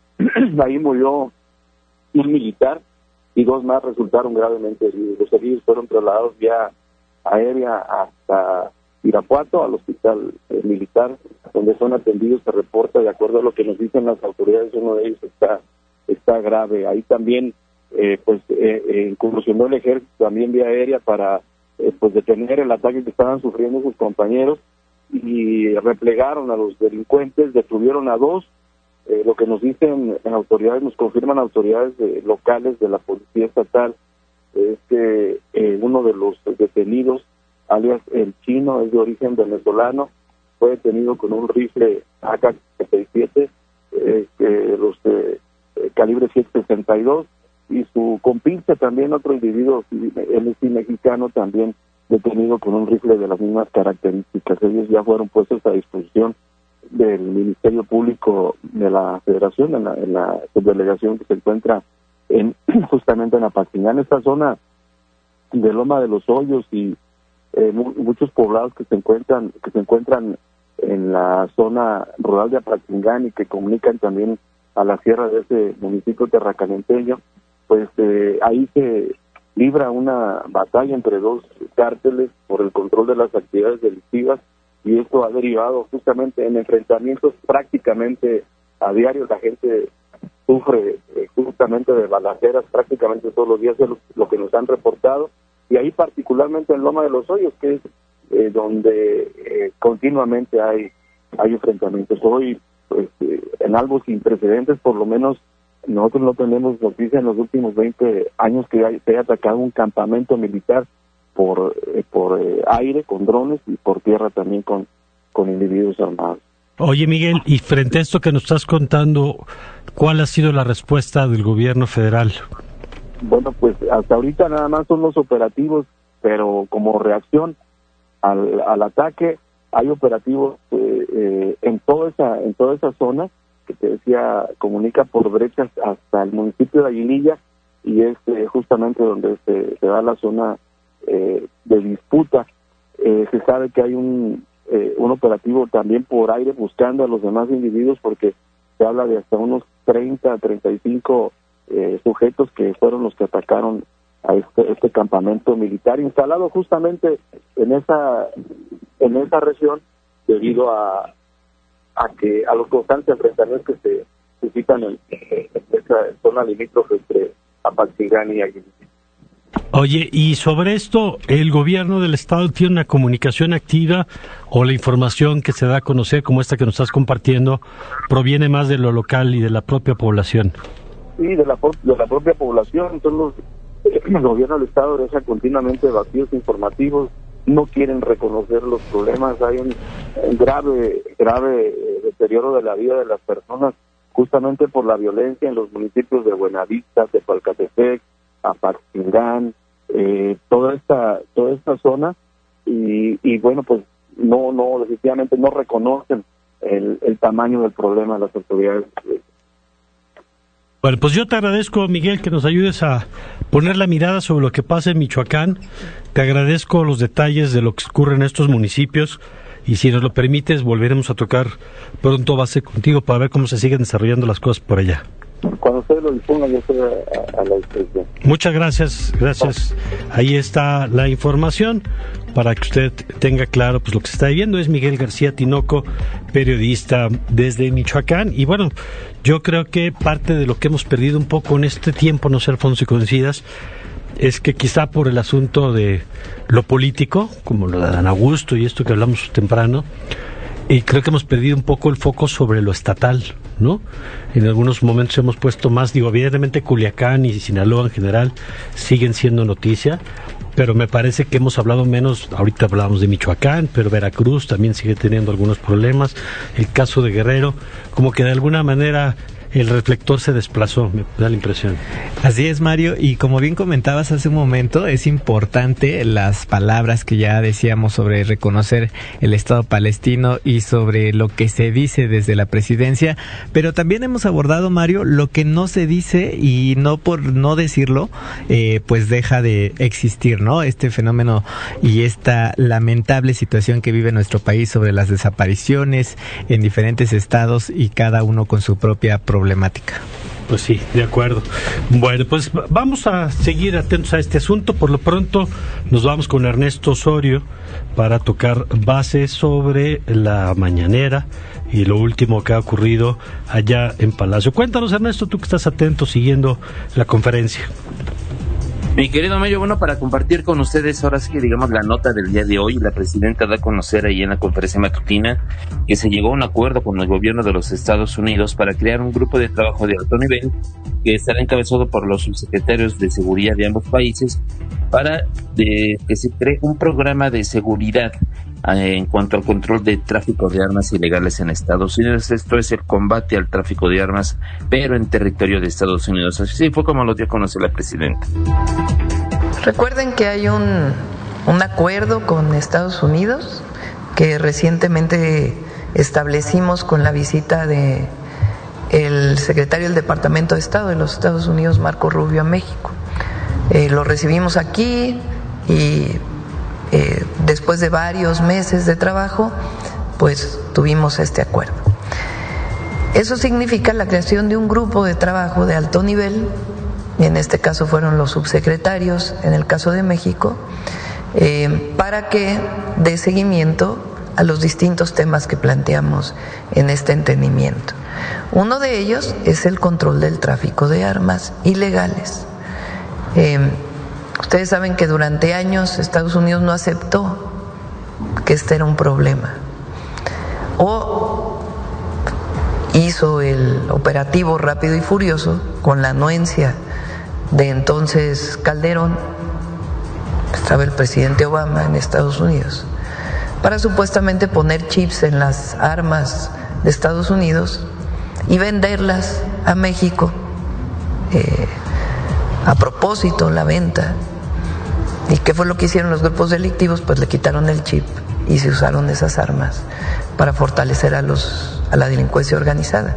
Ahí murió un militar y dos más resultaron gravemente heridos. Los heridos fueron trasladados vía aérea hasta Irapuato, al hospital eh, militar, donde son atendidos. Se reporta, de acuerdo a lo que nos dicen las autoridades, uno de ellos está está grave. Ahí también eh, pues eh, eh, incursionó el ejército también vía aérea para eh, pues detener el ataque que estaban sufriendo sus compañeros, y replegaron a los delincuentes, detuvieron a dos, Eh, lo que nos dicen en autoridades, nos confirman autoridades de, locales de la Policía Estatal, es que eh, uno de los detenidos, alias el Chino, es de origen venezolano, fue detenido con un rifle A K treinta y siete, eh, eh, los de eh, calibre siete sesenta y dos, y su compinche también, otro individuo, él sí mexicano, también detenido con un rifle de las mismas características. Ellos ya fueron puestos a disposición del Ministerio Público de la Federación, en la, en la subdelegación que se encuentra en justamente en Apatzingán, esta zona de Loma de los Hoyos, y eh, mu muchos poblados que se encuentran que se encuentran en la zona rural de Apatzingán y que comunican también a la sierra de ese municipio terracalenteño. Pues eh, ahí se libra una batalla entre dos cárteles por el control de las actividades delictivas, y esto ha derivado justamente en enfrentamientos prácticamente a diario. La gente sufre eh, justamente de balaceras prácticamente todos los días, es lo, lo que nos han reportado, y ahí particularmente en Loma de los Hoyos, que es eh, donde eh, continuamente hay hay enfrentamientos. Hoy, pues, eh, en algo sin precedentes, por lo menos nosotros no tenemos noticia en los últimos veinte años que hay, se haya atacado un campamento militar por eh, por eh, aire con drones, y por tierra también con, con individuos armados. Oye, Miguel, y frente a esto que nos estás contando, ¿cuál ha sido la respuesta del gobierno federal? Bueno, pues hasta ahorita nada más son los operativos, pero como reacción al, al ataque hay operativos eh, eh, en toda esa en toda esa zona que te decía, comunica por brechas hasta el municipio de Aguililla, y es eh, justamente donde se, se da la zona eh, de disputa. Eh, se sabe que hay un eh, un operativo también por aire buscando a los demás individuos, porque se habla de hasta unos treinta, treinta y cinco eh, sujetos que fueron los que atacaron a este, este campamento militar instalado justamente en esa en esa región, debido a a que a los constantes enfrentamientos que se suscitan en, en esa zona limítrofe entre Apatzingán y Aguililla. Oye, y sobre esto, ¿el gobierno del estado tiene una comunicación activa, o la información que se da a conocer, como esta que nos estás compartiendo, proviene más de lo local y de la propia población? Sí, de la, de la propia población. Son los, el gobierno del estado deja continuamente vacíos informativos, no quieren reconocer los problemas. Hay un, un grave grave eh, deterioro de la vida de las personas, justamente por la violencia en los municipios de Buenavista, Tepalcatepec, Apatzingán, eh, toda esta toda esta zona, y, y bueno, pues no no definitivamente no reconocen el, el tamaño del problema de las autoridades. Bueno, pues yo te agradezco, Miguel, que nos ayudes a poner la mirada sobre lo que pasa en Michoacán. Te agradezco los detalles de lo que ocurre en estos municipios, y si nos lo permites, volveremos a tocar pronto base contigo para ver cómo se siguen desarrollando las cosas por allá. Cuando ustedes lo dispongan, yo estoy a, a la disposición. Muchas gracias, gracias. Ahí está la información para que usted tenga claro pues lo que se está viviendo. Es Miguel García Tinoco, periodista desde Michoacán. Y bueno, yo creo que parte de lo que hemos perdido un poco en este tiempo, no sé, Alfonso, y coincidas, es que quizá por el asunto de lo político, como lo de Dan Augusto y esto que hablamos temprano, y creo que hemos perdido un poco el foco sobre lo estatal, ¿no? En algunos momentos hemos puesto más, digo, evidentemente Culiacán y Sinaloa en general siguen siendo noticia, pero me parece que hemos hablado menos. Ahorita hablamos de Michoacán, pero Veracruz también sigue teniendo algunos problemas. El caso de Guerrero, como que de alguna manera el reflector se desplazó, me da la impresión. Así es, Mario, y como bien comentabas hace un momento, es importante las palabras que ya decíamos sobre reconocer el Estado palestino y sobre lo que se dice desde la presidencia, pero también hemos abordado, Mario, lo que no se dice, y no por no decirlo, eh, pues deja de existir, ¿no? Este fenómeno y esta lamentable situación que vive nuestro país sobre las desapariciones en diferentes estados, y cada uno con su propia problemática. problemática. Pues sí, de acuerdo. Bueno, pues vamos a seguir atentos a este asunto. Por lo pronto nos vamos con Ernesto Osorio para tocar bases sobre la mañanera y lo último que ha ocurrido allá en Palacio. Cuéntanos, Ernesto, tú que estás atento siguiendo la conferencia. Mi querido Mayo, bueno, para compartir con ustedes ahora sí que digamos la nota del día de hoy, la presidenta da a conocer ahí en la conferencia matutina que se llegó a un acuerdo con el gobierno de los Estados Unidos para crear un grupo de trabajo de alto nivel que estará encabezado por los subsecretarios de seguridad de ambos países para de, que se cree un programa de seguridad eh, en cuanto al control de tráfico de armas ilegales en Estados Unidos. Esto es el combate al tráfico de armas, pero en territorio de Estados Unidos. Así fue como lo dio a conocer la presidenta. Recuerden que hay un, un acuerdo con Estados Unidos que recientemente establecimos con la visita de el secretario del Departamento de Estado de los Estados Unidos, Marco Rubio, a México. Eh, lo recibimos aquí y eh, después de varios meses de trabajo, pues tuvimos este acuerdo. Eso significa la creación de un grupo de trabajo de alto nivel. En este caso fueron los subsecretarios, en el caso de México, eh, para que dé seguimiento a los distintos temas que planteamos en este entendimiento. Uno de ellos es el control del tráfico de armas ilegales. Eh, ustedes saben que durante años Estados Unidos no aceptó que este era un problema. O hizo el operativo Rápido y Furioso con la anuencia de entonces Calderón, estaba el presidente Obama en Estados Unidos, para supuestamente poner chips en las armas de Estados Unidos y venderlas a México. Eh, a propósito, la venta. ¿Y qué fue lo que hicieron los grupos delictivos? Pues le quitaron el chip y se usaron esas armas para fortalecer a los a la delincuencia organizada.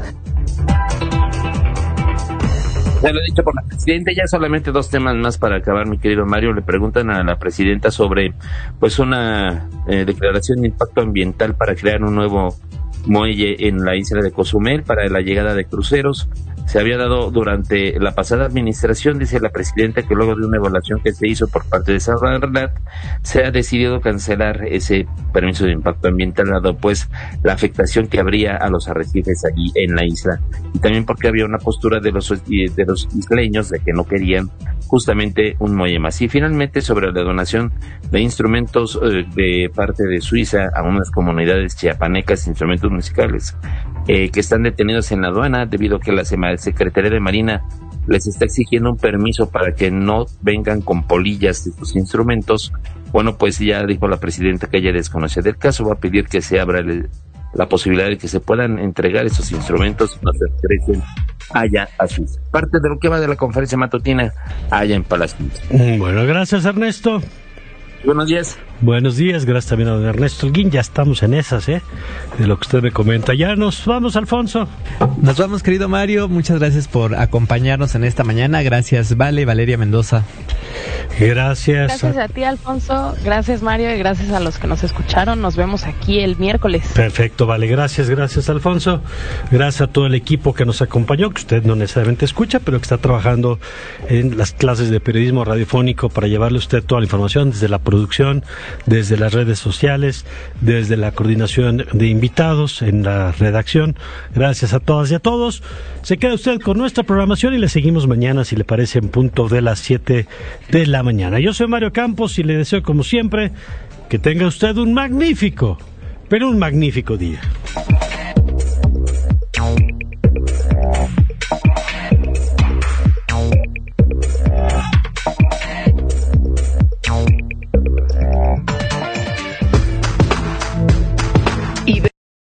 Ya lo he dicho por la presidenta, ya solamente dos temas más para acabar, mi querido Mario. Le preguntan a la presidenta sobre pues una eh, declaración de impacto ambiental para crear un nuevo muelle en la isla de Cozumel para la llegada de cruceros. Se había dado durante la pasada administración, dice la presidenta, que luego de una evaluación que se hizo por parte de Semarnat, se ha decidido cancelar ese permiso de impacto ambiental, dado pues la afectación que habría a los arrecifes allí en la isla, y también porque había una postura de los de los isleños de que no querían justamente un muelle más. Y finalmente, sobre la donación de instrumentos eh, de parte de Suiza a unas comunidades chiapanecas, instrumentos musicales eh, que están detenidos en la aduana debido a que la Secretaría de Marina les está exigiendo un permiso para que no vengan con polillas de sus instrumentos. Bueno, pues ya dijo la presidenta que ella desconoce del caso, va a pedir que se abra el, la posibilidad de que se puedan entregar esos instrumentos y no se regresen allá a Suiza. Parte de lo que va de la conferencia matutina allá en Palacio. Bueno, gracias, Ernesto. Buenos días. Buenos días, gracias también a don Ernesto Holguín. Ya estamos en esas, ¿eh? De lo que usted me comenta. Ya nos vamos, Alfonso. Nos vamos, querido Mario. Muchas gracias por acompañarnos en esta mañana. Gracias, Vale, Valeria Mendoza. Gracias. Gracias a ti, Alfonso. Gracias, Mario. Y gracias a los que nos escucharon. Nos vemos aquí el miércoles. Perfecto, Vale. Gracias, gracias, Alfonso. Gracias a todo el equipo que nos acompañó, que usted no necesariamente escucha, pero que está trabajando en las clases de periodismo radiofónico para llevarle a usted toda la información desde la producción, desde las redes sociales, desde la coordinación de invitados en la redacción. Gracias a todas y a todos. Se queda usted con nuestra programación y le seguimos mañana, si le parece, en punto de las siete de la mañana. Yo soy Mario Campos y le deseo, como siempre, que tenga usted un magnífico, pero un magnífico día.